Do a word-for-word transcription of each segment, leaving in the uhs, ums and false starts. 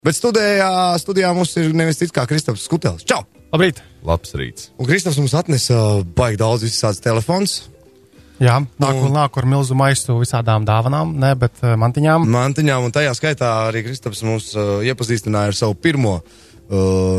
Bet studijā, studijā mums ir nevis cits kā Kristaps Skutelis. Čau! Labrīt! Labs rīts. Un Kristaps mums atnesa baigi daudz visāds telefons. Jā, nāku, Un- nāku ar milzu maisu visādām dāvanām, ne, bet uh, mantiņām. Mantiņām, un tajā skaitā arī Kristaps mums uh, iepazīstināja ar savu pirmo uh,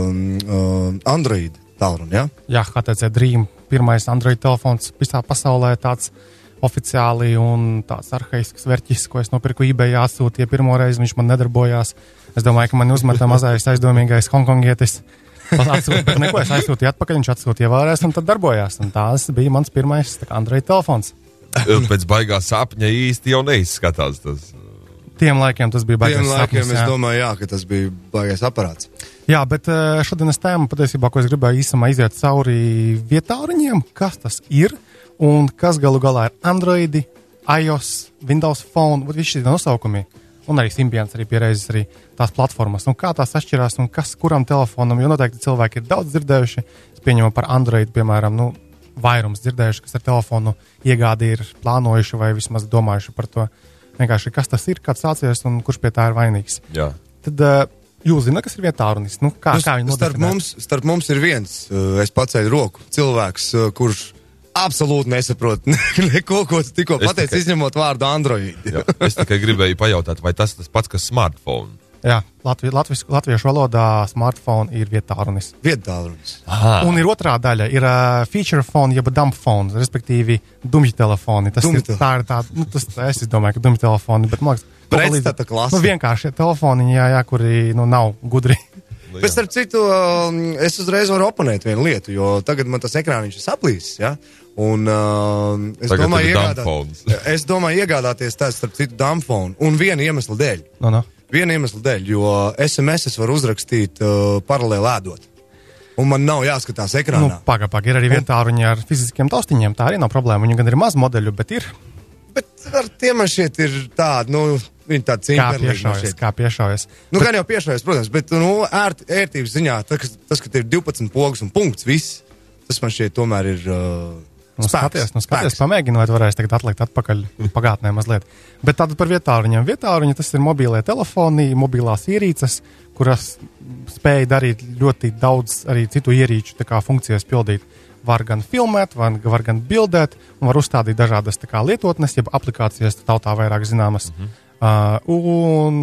uh, Android tālruni, ja? Jā, H T C Dream, pirmais Android telefons visā pasaulē, tāds oficiāli un tāds arhaisks verķis, ko es nopirku eBay, atsūtīju pirmo reizi, viņš man nedarbojās. Es domāju, ka man uzmeta mazais aizdomīgais hongkongietis. Atsūt, bet neko, es aizsūtīju atpakaļ, viņš atsūtīja vēlreiz, un tad darbojās. Un tās bija mans pirmais tā kā Android telefons. Pēc baigā sapņa īsti jau neizskatās tas. Tiem laikiem tas bija Tiem baigais laikiem sapnis. es Jā. domāju, jā, ka tas bija baigais aparāts. jā, bet eh, šodienas tēma patiesībā, ko es gribēju īsumā iziet cauri vietāruņiem, kas tas ir un kas galu galā ir Androidi, iOS, Windows Phone, visi šie nosaukumi. Un arī Symbians arī pierēzis arī tās platformas. Un kā tās atšķirās un kas kuram telefonam, jo noteikti cilvēki ir daudz dzirdējuši. Es pieņemu par Android, piemēram, nu, vairums dzirdējuši, kas ar telefonu iegādi ir plānojuši vai vismaz domājuši par to. Vienkārši kas tas ir, kāds sācies un kurš pie tā ir vainīgs. Jā. Tad uh, jūs zināt, kas ir vietārunis? Nu, kā, Nu, kā viņi starp, nodefinē? mums, starp mums ir viens, uh, es pacēlu roku, cilvēks, uh, kurš absolūti nesaprot neko, ko tu tikko Es pateici, tikai- izņemot vārdu Android. Jā. Es tikai gribēju pajautāt, vai tas tas pats, kas smartphone? Jā, Latvi, latvis, latviešu valodā smartphone ir vietārunis. Viedtālrunis. Aha. Un ir otrā daļa, ir uh, feature phone, jeb dumb phone, respektīvi dumji telefoni. Tas Dumji ir tā ir tā, nu, tas, es domāju, ka dumji telefoni, bet, man liekas, Pretstata klase. Nu, vienkārši telefoniņi, jā, jā, kuri, nu, nav gudri. Nu, Bet, jā. starp citu, um, es uzreiz varu oponēt vienu lietu, jo tagad man tas ekrāniņš ir saplīsis, ja? Un um, es, Tagad domāju, ir iegādāt, dumbphones. es domāju iegādāties tāds, starp citu, dumbphone. Un viena iemesla dēļ. Nu, nu. Viena iemesla dēļ, jo S M S es varu uzrakstīt uh, paralēli ēdot. Un man nav jāskatās Nu, ekrānā. paga, paga, ir arī vietāruņi ar fiziskiem taustiņiem, tā arī nav problēma. Viņu gan ir maz modeļu, bet ir Bet ar tiem man šeit ir tādi, nu, viņi tādi kā cimperlīgi man piešaujas, šķiet. kā piešaujas. Nu, gan jau piešaujas, protams, bet, nu, ērt, ērtības ziņā, tas, kas- tas, ka tev ir divpadsmit pogas un punkts, viss, tas man šķiet tomēr ir uh, Nu, skaties, nu, skaties, spēks. pamēģini, vai tu varēsi tagad atlikt atpakaļ pagātnē mazliet. Bet tātad par vietāruņiem. Vietāruņi tas ir mobīlie telefoni, mobilās ierīces, kuras spēj darīt ļoti daudz arī citu ierīču tā kā funkcijas pildīt. Var gan filmēt, var, var gan bildēt, un var uzstādīt dažādas tā kā lietotnes, jeb aplikācijas, tautā vairāk zināmas. Mm-hmm. Uh, un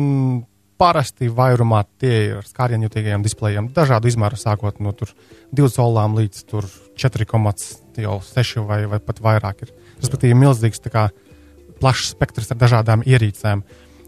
parasti vairumā tie ir ar skārienjutīgajiem displejiem, dažādu izmēru sākot no tur divu colām līdz tur četri komati seši vai, vai pat vairāk ir. Respektīvi milzīgs tā kā plašs spektrs ar dažādām ierīcēm.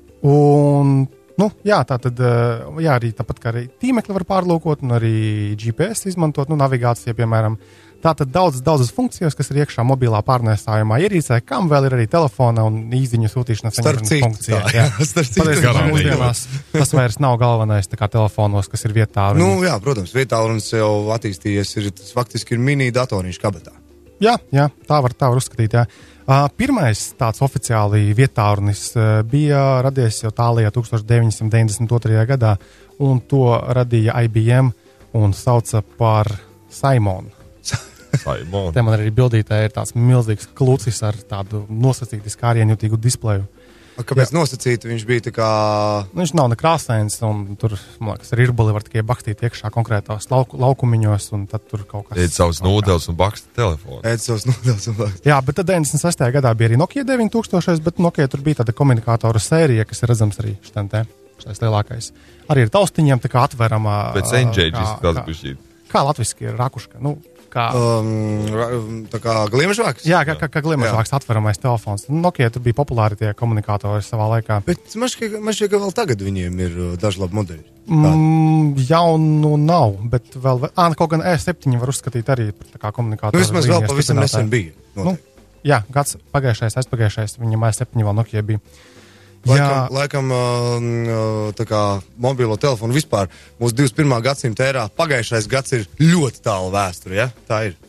Un, nu, jā, tā tad, jā, arī tāpat kā arī tīmekli var pārlūkot un arī G P S izmantot, nu, navigācija, piemēram. Tā tad daudz, daudzas funkcijas, kas ir iekšā mobilā pārnēsājumā ierīcē, kam vēl ir arī telefona un īziņu sūtīšanas Starp citu, funkcija. tā, Jā, jā, starp citu, Patiesībā garām mūsdienās tas vairs nav galvenais tā kā telefonos, kas ir vietā. Nu, jā, protams, vietālrunis jau attīstījies, ir, tas faktiski ir mini datoriņš kabatā. Jā, jā, tā var, tā var uzskatīt. Jā. Uh, pirmais tāds oficiāli vietārunis uh, bija radies jau tālajā deviņdesmit deviņdesmit otrajā gadā, un to radīja I B M un sauca par Simonu. Simon. Te man arī bildītē ir tāds milzīgs klucis ar tādu nosacītu skārienjutīgu displeju. A, Kāpēc nosacīti viņš bija tā kā... Nu, viņš nav ne krāsains, un tur, man liekas, ar irbuli var tikai bakstīt iekšā konkrētās lauku, laukumiņos, un tad tur kaut kas... Ēd savus nūdeles un baksta telefonu. ēd savus nodevs un vārds. Jā, bet tad deviņdesmit sestajā gadā bija arī Nokia deviņi tūkstoši, bet Nokia tur bija tāda komunikātoru sērija, kas ir redzams arī šitā, šitais lielākais. Arī ar taustiņiem tā kā atveramā... Pēc Engage kā- izskatās kā- bišķīt. Kā latviski ir rakuška, nu, kā... Um, ra- tā kā gliemežvāks? Jā, kā, kā, kā gliemažvāks atveramais telefons. Nokia tur bija populāri tie komunikātori savā laikā. Bet man šķiet, ka- man šķiet, ka vēl tagad viņiem ir uh, daži labi modeļi. Tādi. Mm, jaunu nav, bet vēl, ā, kaut gan E septiņi var uzskatīt arī par tā kā komunikātoru. Nu, vismaz vēl līnijas pavisam nesen stiprinātāju. bija. Nu, noteikti. jā, gads pagājušais, aizpagājušais, viņam E septiņi vēl Nokia bija. Laikam, laikam uh, tā kā mobilo telefonu vispār mūsu divdesmit pirmā gadsimta ērā pagājušais gads ir ļoti tālu vēsture, ja? Tā ir.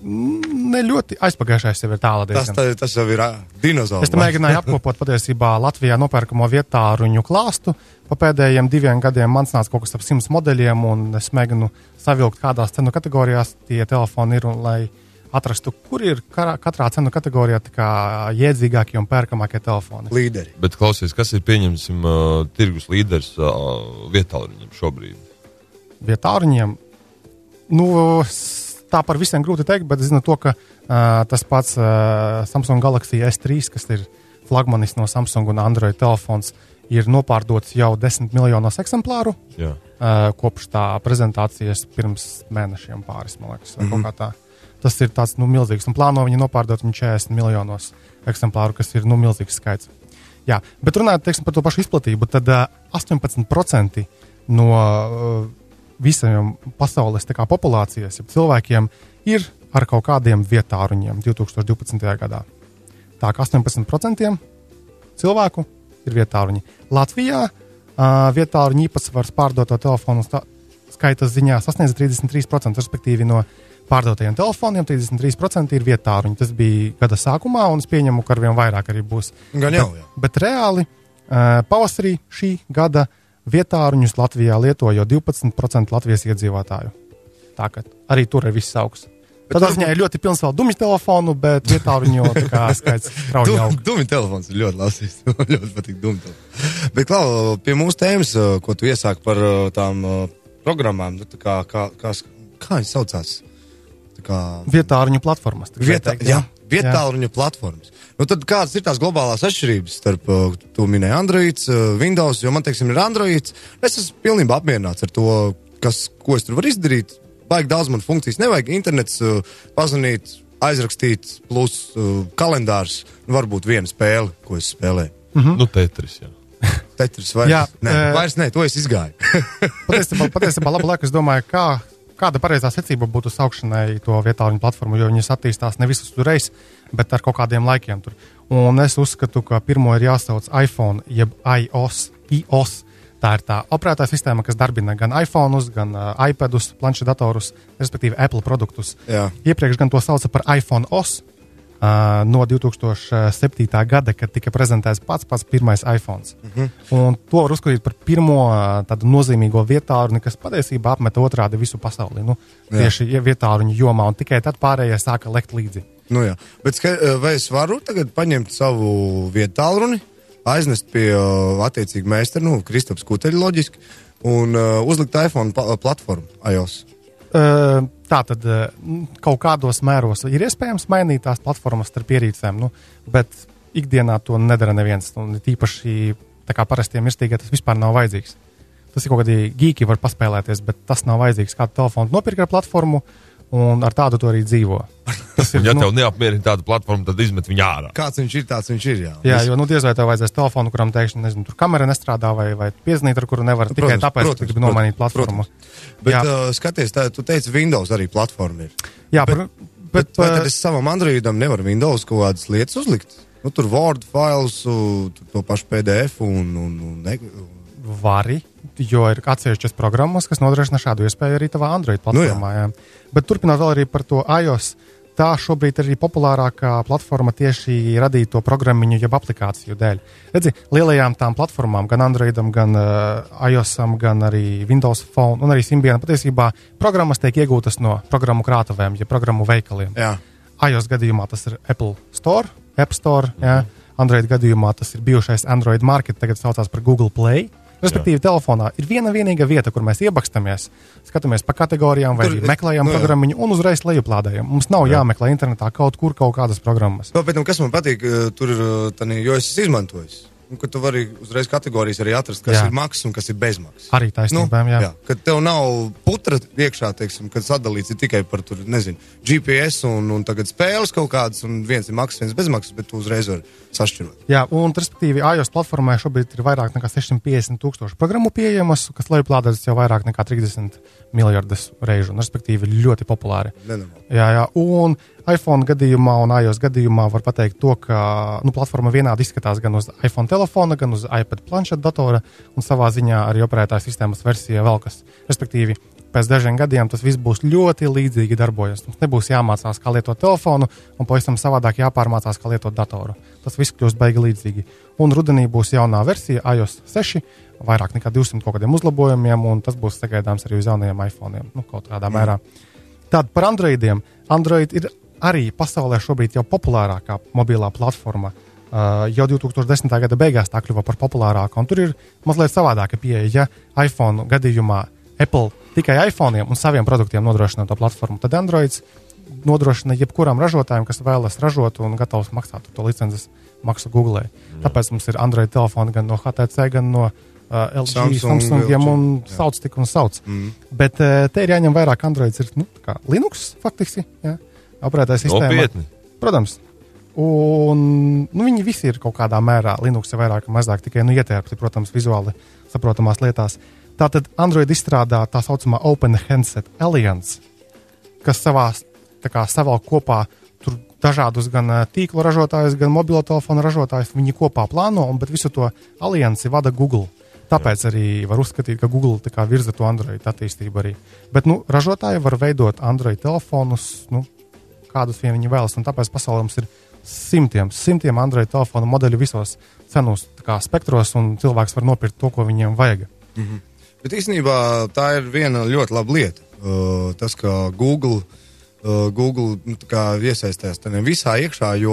Ne ļoti aizpagājušais jau ir tāla Tas, diezgan. tā, tas jau ir uh, dinozaurs. Es te mēģināju apkopot patiesībā Latvijā nopērkamo vietāruņu klāstu. Pa pēdējiem diviem gadiem man nāca kaut kas ap simts modeļiem, un es mēģinu savilkt, kādās cenu kategorijās tie telefoni ir, un lai atrastu, kur ir karā, katrā cenu kategorijā tā kā jēdzīgākie un pērkamākie telefoni. Līderi. Bet klausies, kas ir pieņemsim uh, tirgus līderis uh, vietāluņiem šobrīd? Vietāluņiem? Nu, tā par visiem grūti teikt, bet zinu to, ka uh, tas pats uh, Samsung Galaxy S trīs, kas ir flagmanis no Samsung un Android telefons, ir nopārdots jau desmit miljonos eksemplāru. Jā. Uh, kopš tā prezentācijas pirms mēnešiem pāris, man liekas, vai mm-hmm. kaut kā tā. Tas ir tāds, nu, milzīgs, un plāno viņi nopārdot viņu četrdesmit miljonos eksemplāru, kas ir, nu, milzīgs skaits. Jā, bet runājot, teiksim, par to pašu izplatību, tad uh, astoņpadsmit procenti no uh, visiem pasaules tā kā populācijas, ja cilvēkiem ir ar kaut kādiem vietāruņiem divi tūkstoši divpadsmitajā gadā. Tā kā astoņpadsmit procenti cilvēku ir vietāruņi. Latvijā uh, vietāruņu īpatsvars pārdoto telefonu stā, skaita ziņā sasniedz trīsdesmit trīs procenti, respektīvi no pārdotajiem telefoniem trīsdesmit trīs procenti ir vietāruņi. Tas bija gada sākumā, un es pieņemu, ka arvien vairāk arī būs. Gan jau, jā. Bet, bet reāli uh, pavasarī šī gada vietāruņus Latvijā lieto jau divpadsmit procenti Latvijas iedzīvotāju. Tā ka arī tur ir viss augs. Tādā ziņā ir ļoti pilns vēl dumju telefonu, bet vietāruņu skaits strauji aug. Dumju telefons ir ļoti lasīs. ļoti patīk dumju telefonu. Bet, Klau, pie mūsu tēmas, ko tu iesāki par tām programmām, tā kā, kā, kā, kā viņas saucās? Tā kā... Vietāruņu platformas. Vietā, teikt, jā, vietāruņu platformas. Nu, tad kādas ir tās globālās atšķirības starp, tu minēji Androids, Windows, jo man, teiksim, ir Androids. Es esmu pilnībā apmierināts ar to, kas, ko es tur varu izdarīt. Baigi daudz man funkcijas nevajag. Internets, uh, pazvanīt, aizrakstīt, plus uh, kalendārs. Nu, varbūt viena spēle, ko es spēlēju. Mm-hmm. Nu, Tetris, jā. Tetris vairs, jā, nē, e... vairs nē, to es izgāju. patiesībā, patiesībā labu laiku es domāju, kā, kāda pareizā secība būtu saukšanai to vietāluņu platformu, jo viņas attīstās ne visas uzreiz, bet ar kaut kādiem laikiem tur. Un es uzskatu, ka pirmo ir jāsauc iPhone, jeb iOS, iOS. Tā ir tā operētāja sistēma, kas darbina gan iPhone'us, gan uh, iPadus, planšetdatorus, respektīvi Apple produktus. Jā. Iepriekš gan to sauca par iPhone O S uh, no divi tūkstoši septītā gada, kad tika prezentēts pats pats pirmais iPhones. Mm-hmm. Un to var uzskatīt par pirmo uh, tādu nozīmīgo vietāruņu, kas patiesībā apmeta otrādi visu pasauli. Nu, tieši vietāruņu jomā, un tikai tad pārējie sāka lekt līdzi. Nu jā, bet vai es varu tagad paņemt savu vietālruni, aiznest pie uh, attiecīgi meistara, nu, Kristaps Kuteļa loģiski, un uh, uzlikt iPhone pa platformu iOS? Uh, tā tad uh, kaut kādos mēros ir iespējams mainīt tās platformas starp ierīcēm, nu, bet ikdienā to nedara neviens. Un tīpaši tā kā parastiem mirstīgai tas vispār nav vajadzīgs. Tas ir kaut kādi geeki var paspēlēties, bet tas nav vajadzīgs. Kādu telefonu nopirkt ar platformu, un ar tādu to arī dzīvo. Tas ir, ja nu, tev neapmierina tāda platforma, tad izmet viņu ārā. Kāds viņš ir, tāds viņš ir, jā. Jā, jo, nu, diez vai tev vajadzēs telefonu, kuram, teikšu, nezinu, tur kamera nestrādā, vai, vai piezvanīt, ar kuru nevar, protams, tikai tāpēc, protams, ka gribi nomainīt platformu. Protams. Bet, jā. uh, skaties, tā, tu teici, Windows arī platforma ir. Jā, bet, bet, bet, bet vai tad es savam Androidam nevaru Windows kaut kādas lietas uzlikt? Nu, tur Word files, to pašu P D F un... un, un ne, vari, jo ir atsevišķas programmas, kas nodrošina šādu iespēju arī tavā Android platformā. Nu, jā. Jā. Bet turpinot vēl arī par to iOS, tā šobrīd ir arī populārākā platforma tieši radīto programmiņu jeb aplikāciju dēļ. Redzi, lielajām tām platformām, gan Androidam, gan uh, iOSam, gan arī Windows Phone un arī Symbian, patiesībā programmas tiek iegūtas no programmu krātuvēm, ja programmu veikaliem. Jā. iOS gadījumā tas ir Apple Store, App Store, jā. Android gadījumā tas ir bijušais Android Market, tagad saucās par Google Play. Respektīvi, jā. Telefonā ir viena vienīga vieta, kur mēs iebakstamies, skatāmies pa kategorijām vai tur, meklējam nu, programmiņu un uzreiz lejuplādējam. Mums nav jā. jāmeklē internetā kaut kur kaut kādas programmas. No, bet, kas man patīk, tur ir, tani, jo es esmu izmantojis. Un, ka tu vari uzreiz kategorijas arī atrast, kas jā. ir maksas un kas ir bezmaksas. Arī taisnībām, nu, jā. jā. Kad tev nav putra iekšā, teiksim, kad sadalīts ir tikai par tur, nezinu, G P S un, un tagad spēles kaut kādas, un viens ir maksas, viens bezmaksas, bet tu uzreiz vari sašķirot. Jā, un respektīvi iOS platformā šobrīd ir vairāk nekā sešsimt piecdesmit tūkstoši programmu pieejamas, kas lejuplādētas jau vairāk nekā trīsdesmit miljardus reižu, un respektīvi ļoti populāri. Nenormāli. Jā, jā, un iPhone gadījumā un iOS gadījumā var pateikt to, ka nu, platforma vienādi izskatās gan uz iPhone telefona, gan uz iPad planšetdatora, un savā ziņā arī operētāja sistēmas versija vēl kas. Respektīvi, pēc dažiem gadiem tas viss būs ļoti līdzīgi darbojas. Mums nebūs jāmācās, kā lietot telefonu, un pavisam savādāk jāpārmācās, kā lietot datoru. Tas viss kļūst baigi līdzīgi. Un rudenī būs jaunā versija iOS seši, vairāk nekā divsimt kaut kādiem uzlabojumiem, un tas būs sagaidāms arī uz jaunajiem iPhone'iem, nu, kaut kādā mērā. Tātad par Androidiem. Android ir arī pasaulē šobrīd jau populārākā mobilā platforma. Uh, jau divtūkstoš desmitā gada beigās tā kļuva par populārāku, un tur ir mazliet savādāka pieeja. Ja iPhone gadījumā Apple tikai iPhone'iem un saviem produktiem nodrošina to platformu, tad Androids nodrošina jebkuram ražotājiem, kas vēlas ražot un gatavs maksāt to licences maksu Google. Jā. Tāpēc mums ir Android telefoni gan no H T C, gan no uh, L G, Samsung, Samsungiem un jā. sauc tik un sauc. Mm. Bet uh, te ir jāņem vairāk, Androids ir nu, kā Linux faktiski, jā, operētājs sistēma. Nopietni. Protams. Un nu, viņi visi ir kaut kādā mērā Linux ir vairāk vai mazāk tikai nu, ietērpti, protams, vizuāli saprotamās lietās. Tātad Android izstrādā tā saucamā Open Handset Alliance, kas savā, tā kā savalk kopā tur dažādus gan tīklu ražotājus, gan mobilo telefonu ražotājus. Viņi kopā plāno, un bet visu to aliansi vada Google. Tāpēc arī var uzskatīt, ka Google tā kā virza to Android attīstību arī. Bet nu, ražotāji var veidot Android telefonus, nu, kādus vien viņi vēlas, un tāpēc pasaulē mums ir simtiem, simtiem Android telefonu modeļu visos cenos kā, spektros, un cilvēks var nopirkt to, ko viņiem vajag. Mm-hmm. Bet īstenībā tā ir viena ļoti laba lieta. Uh, tas, ka Google, uh, Google nu, iesaistās tajā visā iekšā, jo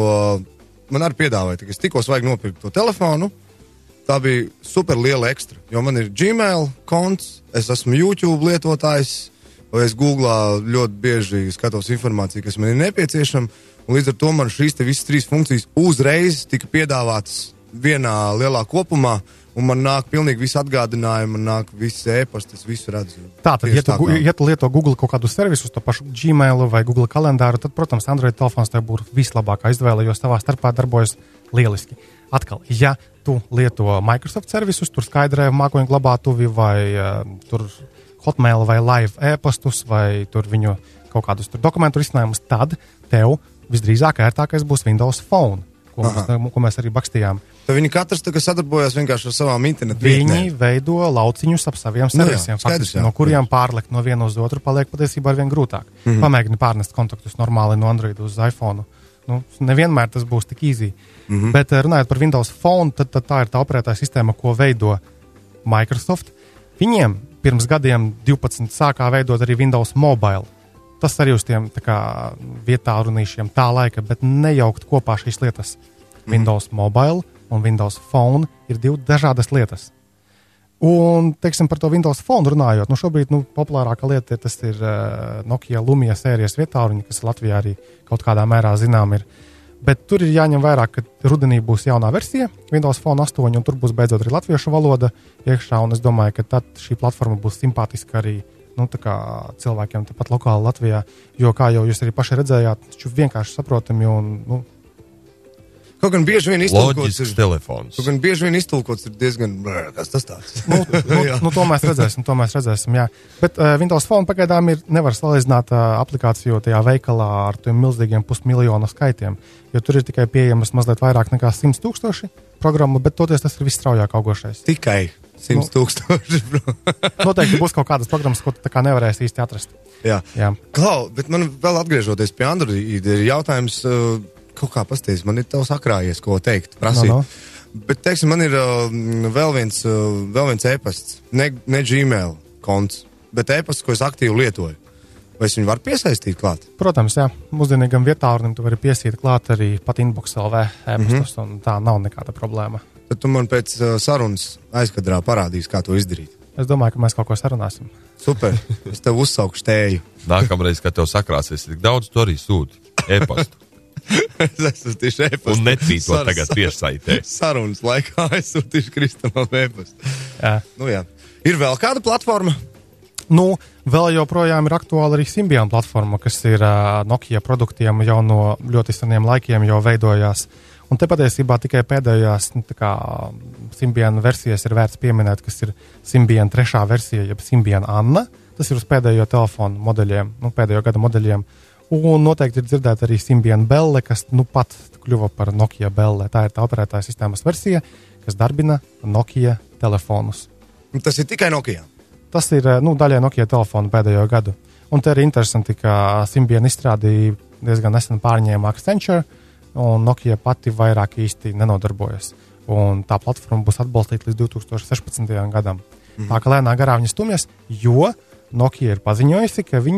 man arī piedāvāja, ka es tikko vajag nopirkt to telefonu, tā bija super liela ekstra, jo man ir Gmail konts, es esmu YouTube lietotājs, vai es Googlā ļoti bieži skatos informāciju, kas man ir nepieciešama, un līdz ar to man šīs te visas trīs funkcijas uzreiz tika piedāvātas vienā lielā kopumā, un man nāk pilnīgi visi atgādinājumi, man nāk visi e-pasti, es visu redzu. Tātad, ja tu, tā, ja tu lieto Google kaut kādus servisus, to pašu Gmailu vai Google kalendāru, tad, protams, Android telefons tev būtu vislabākā izvēle, jo savā starpā darbojas lieliski. Atkal, ja tu lieto Microsoft servisus, tur skaidrē mākoņu glabātuvi vai uh, tur Hotmail vai Live e-pastus vai tur viņu kaut kādus tur dokumentu risinājumus, tad tev visdrīzāk ērtākais būs Windows Phone, ko, mēs, ko mēs arī bakstījām. Tad viņi katrs tagad sadarbojas vienkārši ar savām internetu vietnēm. Viņi veido lauciņus ap saviem servisiem, nu jā, skaidrs, jā, no kuriem jā. Pārlekt no viena uz otru paliek patiesībā arvien grūtāk. Mm-hmm. Pamēģini pārnest kontaktus normāli no Android uz iPhone. Nu, nevienmēr tas būs tik easy. Mm-hmm. Bet runājot par Windows Phone, tad, tad tā ir tā operētāja sistēma, ko veido Microsoft. Viņiem pirms gadiem divpadsmit sākā veidot arī Windows Mobile. Tas arī uz tiem tā kā vietā runīšiem tā laika, bet nejaukt kopā šīs lietas. Mm-hmm. Windows Mobile un Windows Phone ir divi dažādas lietas. Un, teiksim, par to Windows Phone runājot, nu šobrīd nu, populārākā lieta ir, tas ir uh, Nokia Lumia sērijas vietāluņi, kas Latvijā arī kaut kādā mērā zinām ir. Bet tur ir jāņem vērā, ka rudenī būs jaunā versija, Windows Phone astoņi, un tur būs beidzot arī latviešu valoda iekšā, un es domāju, ka tad šī platforma būs simpātiska arī nu, tā kā cilvēkiem tepat lokāli Latvijā, jo, kā jau jūs arī paši redzējāt, taču vienkārši saprotami un, nu, kaut gan bieži vien iztulkots ir telefons. Kaut gan bieži vien iztulkots ir diezgan, kas tas tāds? nu, nu, nu, to mēs redzēsim, to mēs redzēsim, jā. Bet uh, Windows Phone pagaidām ir, nevar salīdzināt uh, aplikāciju tajā veikalā ar tiem milzīgiem pusmiljonu skaitiem, jo tur ir tikai pieejamas mazliet vairāk nekā simts tūkstoši programmu, bet toties tas ir visstraujāk augošais. Tikai simts tūkstoši. Noteikti būs kaut kādas programmas, ko tu tā kā nevarēsi īsti atrast. Jā. jā. Klau, bet man vēl atgriežoties pie Android, ir jautājums, uh, kaut kā pasties, man ir tavs akrājies, ko teikt, prasīt. No, no. Bet, teiksim, man ir uh, vēl viens, uh, vēl viens e-pasts, ne, ne Gmail konts, bet e-pasts, ko es aktīvi lietoju. Vai es viņu varu piesaistīt klāt? Protams, jā. Mūsdienīgam vietārunim tu vari piesīt klāt arī pat Inbox L V e-pastus, mm-hmm. un tā nav nekāda problēma. Tad tu man pēc uh, sarunas aizkadrā parādīsi, kā to izdarīt. Es domāju, ka mēs kaut ko sarunāsim. Super, es tev uzsaukšu tēju. Nākamreiz, kad tev sakrāsies, tik daudz tu arī sūti e-pastu. es esmu tieši e-pastu. Un netvītot tagad tiešsaitē. Sarunas laikā es sūtīšu Kristamam e-pastu. Jā. Nu jā. Ir vēl kāda platforma? Nu, vēl joprojām ir aktuāla arī Symbian platforma, kas ir uh, Nokia produktiem jau no ļoti seniem laikiem jau veidojās. Un te patiesībā tikai pēdējās nu, tā kā Symbian versijas ir vērts pieminēt, kas ir Symbian trešā versija, jeb Symbian Anna. Tas ir uz pēdējo telefonu modeļiem, nu, pēdējo gada modeļiem. Un noteikti ir dzirdēta arī Symbian Belle, kas nu pat kļuva par Nokia Belle. Tā ir tā operētāja sistēmas versija, kas darbina Nokia telefonus. Tas ir tikai Nokia? Tas ir nu, daļai Nokia telefonu pēdējo gadu. Un te ir interesanti, ka Symbian izstrādīja diezgan nesen pārņēma Accenture, un Nokia pati vairāk īsti nenodarbojas. Un tā platforma būs atbalstīta līdz divi tūkstoši sešpadsmitajam gadam. Mm. Tā kā lēnā garā viņa stumjas, jo Nokia ir paziņojusi, ka viņa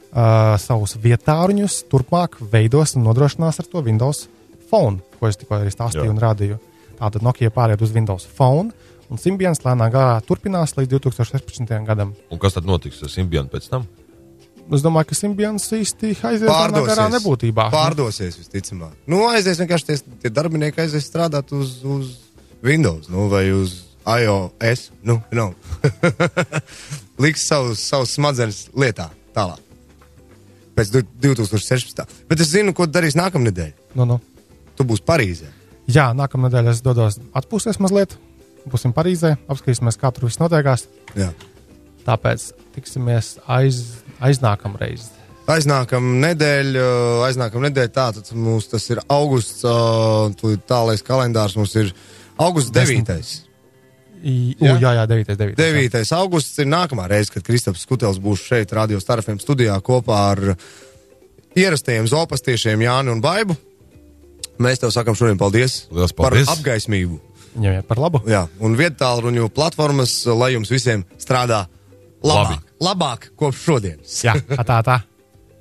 uh, savus vietāruņus turpmāk veidos un nodrošinās ar to Windows Phone, ko es tikko arī stāstīju Jā. un rādīju. Tātad Nokia pāriet uz Windows Phone, un Symbians lēnā garā turpinās līdz divi tūkstoši sešpadsmitajam gadam. Un kas tad notiks ar Symbianu pēc tam? Es domāju, ka Symbians īsti aizies lēnā garā nebūtībā. Pārdosies, visticamāk. Nu, aizies vienkārši tie, tie darbinieki aizies strādāt uz, uz Windows, nu, vai uz iOS, nu, no. Liks savus, savus smadzenes lietā tālāk. Pēc divi tūkstoši sešpadsmitā. Bet es zinu, ko darīs nākamnedēļ. Nu, nu. Tu būsi Parīzē. Jā, nākamnedēļ es dodos atpūsties mazliet. Būsim Parīzē, apskatīsimies, kā tur viss notiekās. Jā. Tāpēc tiksimies aiz, aiznākamreiz. Aiznākam nedēļ, aiznākam nedēļ, tātad mums tas ir augusts, tālais kalendārs mums ir augusts devītais. I, u, jā, jā, devītais, devītais. devītais augusts ir nākamā reize, kad Kristaps Kutels būs šeit Radio Star F M studijā kopā ar ierastajiem zopastiešiem Jāni un Baibu. Mēs tev sakam šodien paldies, Lielas paldies. par apgaismību. Ņemiet par labu. Jā, un viedtālruņu platformas, lai jums visiem strādā labāk, Labi. labāk kopš šodienas. Jā, tā, tā.